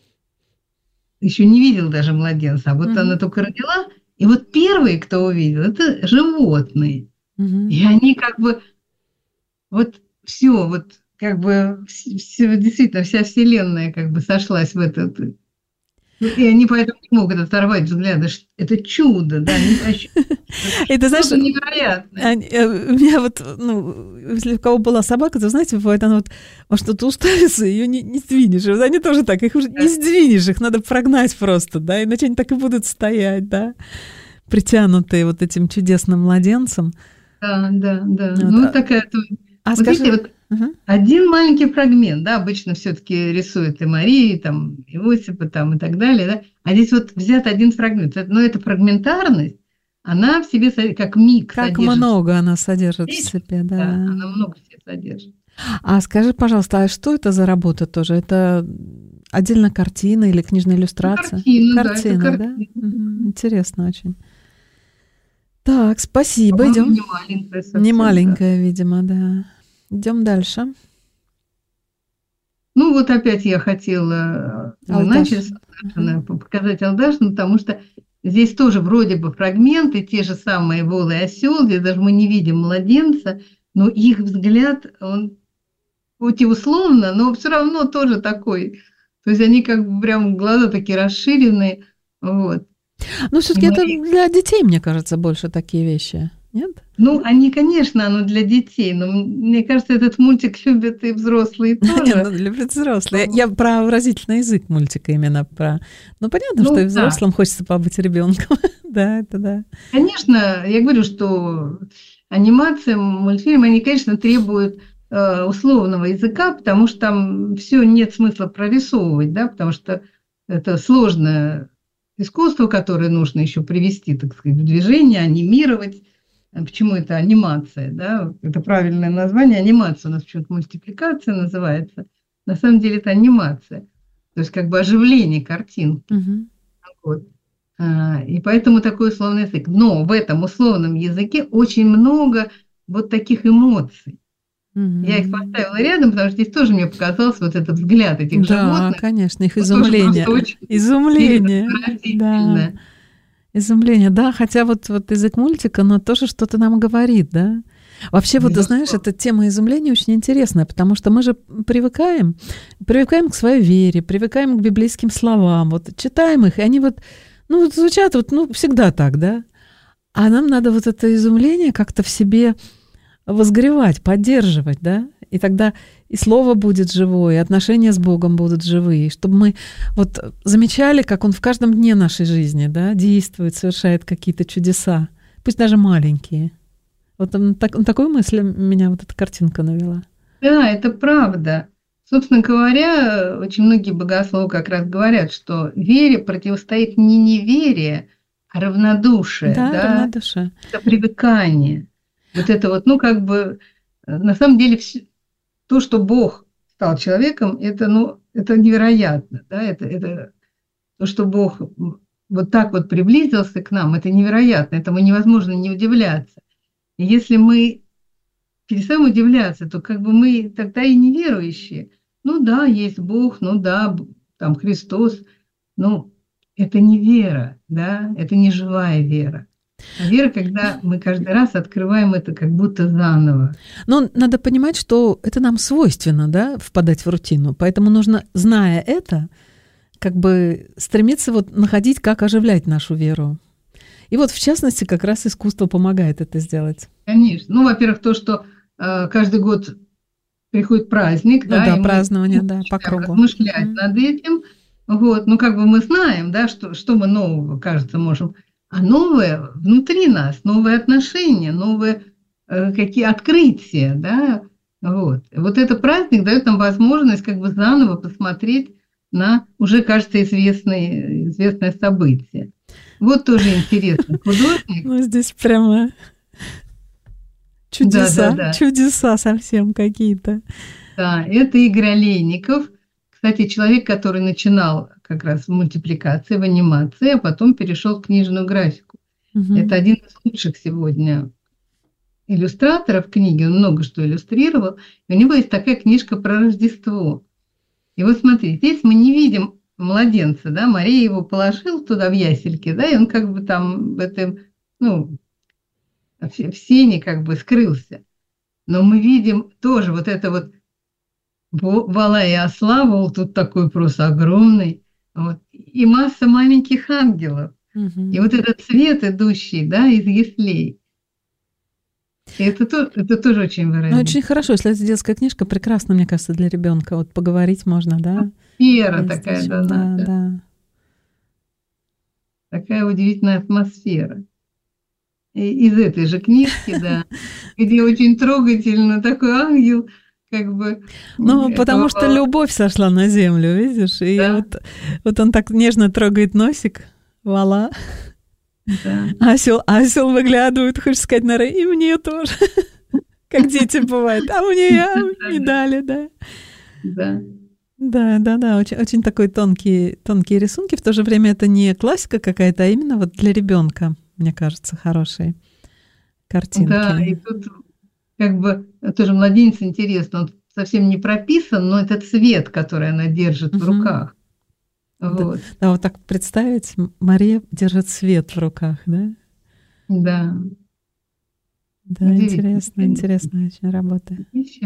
S3: еще не видел даже младенца, а вот mm-hmm. она только родила, и вот первые, кто увидел, это животные. Mm-hmm. И они как бы, вот все, вот как бы, все, действительно, вся вселенная как бы сошлась в этот... И они поэтому не могут оторвать взгляда. Это чудо, да.
S2: Это, знаешь,
S3: невероятное.
S2: У меня вот, ну, если у кого была собака, то, знаете, бывает, она вот во что-то уставится, ее не, не сдвинешь. Вот они тоже так, их уже не сдвинешь, их надо прогнать просто, да, иначе они так и будут стоять, да, притянутые вот этим чудесным младенцем.
S3: Да, да, да. Вот. Ну, вот такая...
S2: А
S3: вот
S2: скажи...
S3: видите, вот угу. один маленький фрагмент, да, обычно все-таки рисуют и Марию, там, Иосифа, там, и так далее, да, а здесь вот взят один фрагмент, но эта фрагментарность, она в себе как миг
S2: как
S3: содержит.
S2: Как много она содержит в себе, да.
S3: Да, она много в себе содержит.
S2: А скажи, пожалуйста, а что это за работа тоже? Это отдельно картина или книжная иллюстрация?
S3: Ну, картина,
S2: картина,
S3: да.
S2: да? Картина. Угу. Интересно очень. Так, спасибо.
S3: По-моему,
S2: идем.
S3: Не маленькая совсем,
S2: Не маленькая,
S3: да.
S2: видимо, да. Идем дальше.
S3: Ну, вот опять я хотела начать показать Алдашину, потому что здесь тоже вроде бы фрагменты, те же самые вол и осел, где даже мы не видим младенца, но их взгляд, он хоть и условно, но все равно тоже такой. То есть они как бы прям глаза такие расширенные, вот.
S2: Ну, все-таки это для детей, мне кажется, больше такие вещи. Нет?
S3: Ну, они, конечно, оно для детей, но мне кажется, этот мультик любят и взрослые тоже.
S2: Ну, любят взрослые. Я про выразительный язык мультика именно про... Ну, понятно, что и взрослым хочется побыть ребенком. Да, это да.
S3: Конечно, я говорю, что анимация, мультфильм, они, конечно, требуют условного языка, потому что там все нет смысла прорисовывать, да, потому что это сложное искусство, которое нужно еще привести, так сказать, в движение, анимировать. Почему это анимация, да? Это правильное название, анимация у нас почему-то мультипликация называется. На самом деле это анимация, то есть как бы оживление картинки. Угу. Вот. И поэтому такой условный язык. Но в этом условном языке очень много вот таких эмоций. Угу. Я их поставила рядом, потому что здесь тоже мне показался вот этот взгляд этих
S2: да,
S3: животных.
S2: Да, конечно, их изумление. Изумление. Да. Изумление, да, хотя вот, вот язык мультика, но тоже что-то нам говорит, да. Вообще, вот, ты знаешь, эта тема изумления очень интересная, потому что мы же привыкаем, привыкаем к своей вере, привыкаем к библейским словам, вот читаем их, и они вот, ну, вот звучат вот, ну, всегда так, да. А нам надо вот это изумление как-то в себе возгревать, поддерживать, да. И тогда и слово будет живое, и отношения с Богом будут живые, чтобы мы вот замечали, как Он в каждом дне нашей жизни, да, действует, совершает какие-то чудеса, пусть даже маленькие. Вот он, так, он такую мысль меня вот эта картинка навела.
S3: Да, это правда. Собственно говоря, очень многие богословы как раз говорят, что вере противостоит не неверие, а равнодушие.
S2: Да,
S3: да?
S2: равнодушие.
S3: Это привыкание. Вот это вот, ну, как бы, на самом деле, то, что Бог стал человеком, это, ну, это невероятно. Да? Это, это то, что Бог вот так вот приблизился к нам, это невероятно, этому невозможно не удивляться. И если мы перестаем удивляться, то как бы мы тогда и неверующие. Ну да, есть Бог, ну да, там Христос, но это не вера, да, это не живая вера. А вера, когда мы каждый раз открываем это как будто заново.
S2: Но надо понимать, что это нам свойственно, да, впадать в рутину. Поэтому нужно, зная это, как бы стремиться вот находить, как оживлять нашу веру. И вот, в частности, как раз искусство помогает это сделать.
S3: Конечно. Ну, во-первых, то, что э, каждый год приходит праздник,
S2: ну,
S3: да,
S2: да,
S3: и
S2: празднование,
S3: мы
S2: да, по кругу.
S3: размышлять
S2: mm-hmm.
S3: над этим. Вот. Ну, как бы мы знаем, да, что, что мы нового, кажется, можем. А новое внутри нас, новые отношения, новые э, какие открытия, да. Вот. Вот этот праздник дает нам возможность как бы заново посмотреть на уже, кажется, известные, известное событие. Вот тоже интересный художник.
S2: Ну, здесь прямо чудеса,
S3: да, да, да.
S2: чудеса совсем какие-то.
S3: Да, это Игорь Олейников. Кстати, человек, который начинал как раз в мультипликации, в анимации, а потом перешел в книжную графику. Угу. Это один из лучших сегодня иллюстраторов книги, он много что иллюстрировал. У него есть такая книжка про Рождество. И вот смотрите, здесь мы не видим младенца, да, Мария его положила туда в ясельки, да, и он как бы там в этом, ну, в сене как бы скрылся. Но мы видим тоже вот это вот вала и осла, вол тут такой просто огромный, вот, и масса маленьких ангелов. Угу. И вот этот свет, идущий, да, из яслей. И это, то, это тоже очень выразительно.
S2: Ну, очень хорошо, если это детская книжка, прекрасно, мне кажется, для ребенка. Вот поговорить можно, да?
S3: Атмосфера такая, да,
S2: да,
S3: да,
S2: да.
S3: Такая удивительная атмосфера. И из этой же книжки, да, где очень трогательно такой ангел, как бы...
S2: Ну, потому что любовь сошла на землю, видишь? И
S3: да.
S2: вот, вот он так нежно трогает носик, вала.
S3: Да.
S2: Асел, асел выглядывает, хочешь сказать, на рай, и мне тоже. Как дети бывают. А мне не дали, да.
S3: Да.
S2: Да, да, да, очень, очень такой тонкие, тонкие рисунки. В то же время это не классика какая-то, а именно вот для ребенка, мне кажется, хорошие картинки.
S3: Да, и тут как бы тоже младенец интересно, он совсем не прописан, но это цвет, который она держит uh-huh. в руках. Вот.
S2: Да, да, вот так представить, Мария держит свет в руках, да?
S3: Да.
S2: Да, интересно, интересно очень работа.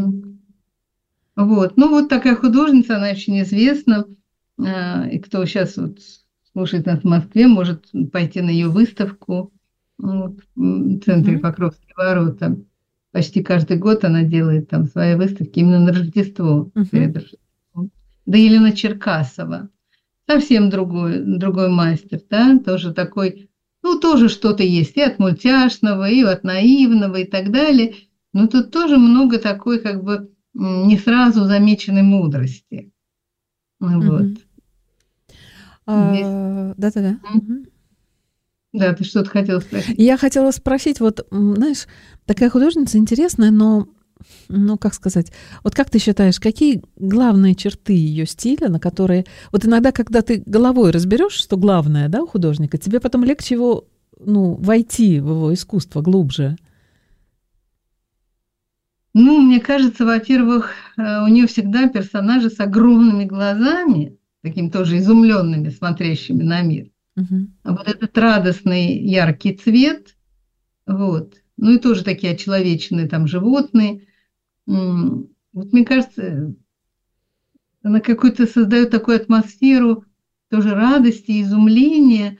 S3: Вот, ну вот такая художница, она очень известна, и кто сейчас вот слушает нас в Москве, может пойти на ее выставку вот, в центре mm-hmm. Покровские ворота. Почти каждый год она делает там свои выставки именно на Рождество. Mm-hmm. Перед Рождеством. Да, Елена Черкасова. Совсем другой, другой мастер, да, тоже такой, ну, тоже что-то есть и от мультяшного, и от наивного, и так далее, но тут тоже много такой, как бы, не сразу замеченной мудрости. Вот.
S2: Mm-hmm. А, да-да-да. Mm-hmm.
S3: Да, ты что-то хотела спросить?
S2: Я хотела спросить, вот, знаешь, такая художница интересная, но ну, как сказать, вот как ты считаешь, какие главные черты ее стиля, на которые... Вот иногда, когда ты головой разберешь, что главное, да, у художника, тебе потом легче его, ну, войти в его искусство глубже.
S3: Ну, мне кажется, во-первых, у нее всегда персонажи с огромными глазами, такими тоже изумленными, смотрящими на мир. Uh-huh. А вот этот радостный, яркий цвет, вот, ну и тоже такие очеловеченные там животные. Вот мне кажется, она какую-то создает такую атмосферу тоже радости, изумления,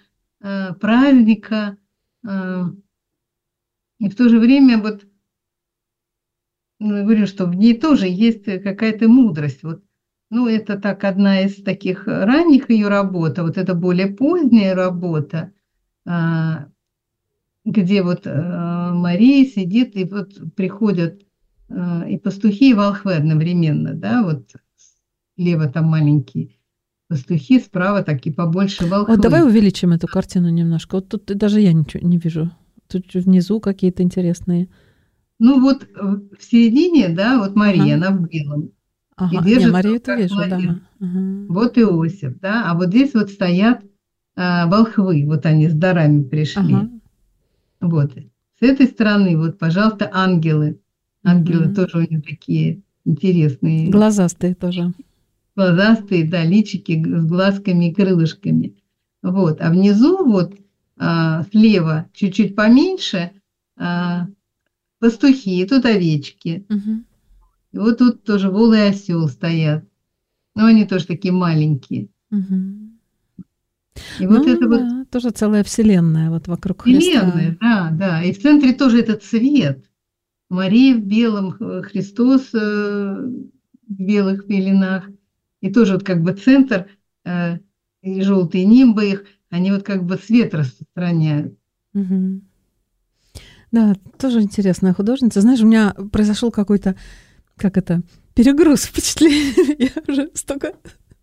S3: праздника. И в то же время вот ну, я говорю, что в ней тоже есть какая-то мудрость. Вот, ну, это так одна из таких ранних ее работ, а вот это более поздняя работа, а, где вот а, Мария сидит, и вот приходят а, и пастухи, и волхвы одновременно, да, вот слева там маленькие пастухи, справа такие побольше волхвы.
S2: Вот давай увеличим эту картину немножко. Вот тут даже я ничего не вижу. Тут внизу какие-то интересные.
S3: Ну вот в середине, да, вот Мария, ага. Она в белом.
S2: Ага, и держит, не, Марию-то вижу, да.
S3: Ага. Вот Иосиф, да, а вот здесь вот стоят а, волхвы, вот они с дарами пришли. Ага. Вот. С этой стороны, вот, пожалуйста, ангелы. Ангелы угу. тоже у них такие интересные.
S2: Глазастые тоже.
S3: Глазастые, да, личики с глазками и крылышками. Вот. А внизу вот а, слева чуть-чуть поменьше а, пастухи, тут овечки. Угу. И вот тут тоже вол и осел стоят. Но они тоже такие маленькие.
S2: Угу.
S3: И вот
S2: ну,
S3: это
S2: да,
S3: вот...
S2: тоже целая вселенная вот вокруг
S3: вселенная,
S2: Христа.
S3: да, да. И в центре тоже этот цвет. Мария в белом, Христос в белых пеленах. И тоже вот как бы центр, и желтые нимбы их, они вот как бы свет распространяют.
S2: Угу. Да, тоже интересная художница. Знаешь, у меня произошел какой-то, как это, перегруз впечатлений. Я уже столько,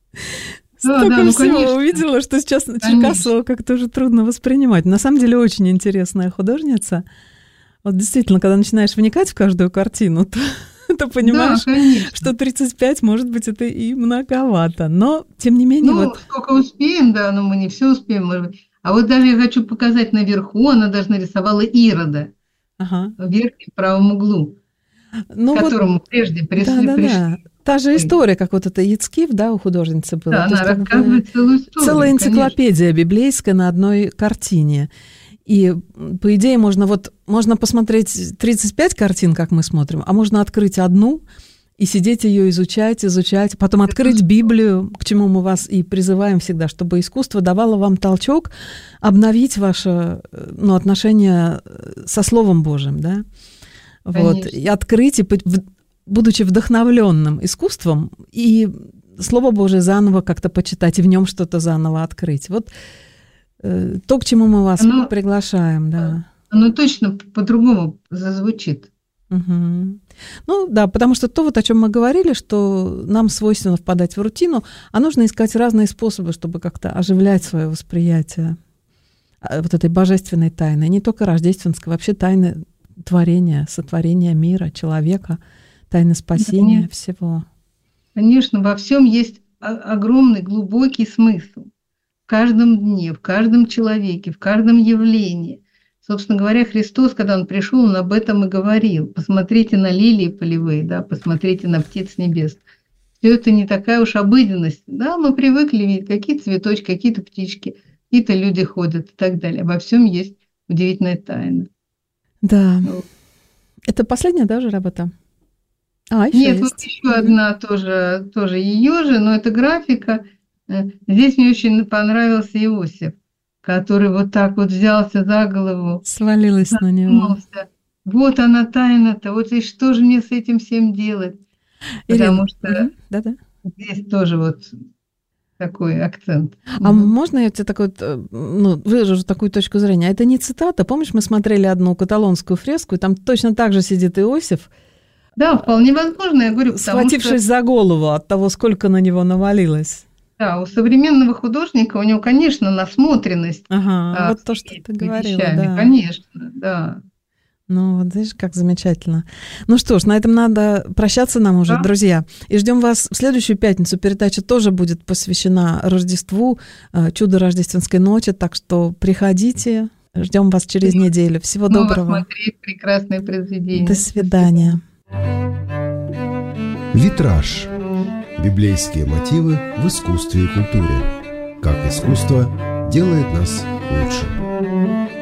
S2: да, столько да, ну, всего конечно. увидела, что сейчас на Черкасова как-то уже трудно воспринимать. На самом деле очень интересная художница. Вот действительно, когда начинаешь вникать в каждую картину, то, то понимаешь, да, что тридцать пять, может быть, это и многовато. Но, тем не менее...
S3: Ну,
S2: вот...
S3: сколько успеем, да, но мы не все успеем, может быть. А вот даже я хочу показать наверху, она даже нарисовала Ирода. Ага. В верхнем правом углу, ну, к которому вот, прежде пришли.
S2: Да, да, пришли. Да. Та же история, как вот это Яцкив, да, у художницы была.
S3: Да, она рассказывает целую историю.
S2: Целая энциклопедия конечно. библейская на одной картине. И, по идее, можно, вот, можно посмотреть тридцать пять картин, как мы смотрим, а можно открыть одну и сидеть ее изучать, изучать, потом открыть Библию, к чему мы вас и призываем всегда, чтобы искусство давало вам толчок обновить ваше, ну, отношение со Словом Божьим, да? Вот, и открыть, и, будучи вдохновленным искусством, и Слово Божие заново как-то почитать, и в нем что-то заново открыть. Вот то, к чему мы вас оно, приглашаем, да.
S3: Оно точно по-другому зазвучит.
S2: Угу. Ну да, потому что то, вот о чем мы говорили, что нам свойственно впадать в рутину, а нужно искать разные способы, чтобы как-то оживлять свое восприятие вот этой божественной тайны, не только рождественской, вообще тайны творения, сотворения мира, человека, тайны спасения, Конечно. всего.
S3: Конечно, во всем есть огромный глубокий смысл. В каждом дне, в каждом человеке, в каждом явлении. Собственно говоря, Христос, когда Он пришел, Он об этом и говорил. Посмотрите на лилии полевые, да, посмотрите на птиц небес. Все это не такая уж обыденность. Да, мы привыкли видеть какие-то цветочки, какие-то птички, какие-то люди ходят и так далее. Во всем есть удивительная тайна.
S2: Да. Ну. Это последняя, да, уже работа?
S3: А, еще Нет, есть. Вот еще одна тоже, тоже ее же, но это графика. Здесь мне очень понравился Иосиф, который вот так вот взялся за голову.
S2: Свалилась на него.
S3: Вот она тайна-то, вот и что же мне с этим всем делать? Потому Ирина, что угу, да-да. здесь тоже вот такой акцент.
S2: А угу. можно я тебе такой, ну, выражу такую точку зрения? Это не цитата. Помнишь, мы смотрели одну каталонскую фреску, и там точно так же сидит Иосиф,
S3: да, вполне возможно, я говорю,
S2: схватившись что... за голову от того, сколько на него навалилось.
S3: Да, у современного художника, у него, конечно, насмотренность.
S2: Ага, а, вот то, что ты говорила, да.
S3: Конечно, да.
S2: Ну, вот видишь, как замечательно. Ну что ж, на этом надо прощаться нам уже, да. друзья. И ждем вас в следующую пятницу. Передача тоже будет посвящена Рождеству, чуду рождественской ночи, так что приходите, ждем вас через неделю. Всего
S3: Снова
S2: доброго.
S3: Смотреть прекрасные произведения.
S2: До свидания.
S1: Витраж. Библейские мотивы в искусстве и культуре. Как искусство делает нас лучше.